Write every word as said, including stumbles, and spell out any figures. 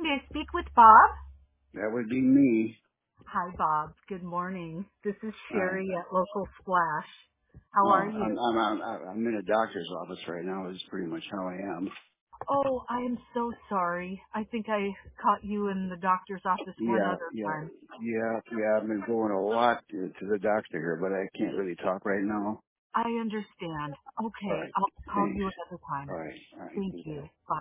May I speak with Bob? That would be me. Hi, Bob. Good morning. This is Hi. Sherry at Local Splash. How are Oh, I'm you? I'm I'm I'm in a doctor's office right now. Is pretty much how I am. Oh, I am so sorry. I think I caught you in the doctor's office one Yeah, other yeah, time. yeah, yeah. I've been going a lot to, to the doctor here, but I can't really talk right now. I understand. All Okay, right. I'll call Thanks. you another time. All right. All right. Thank Bye. you. Bye.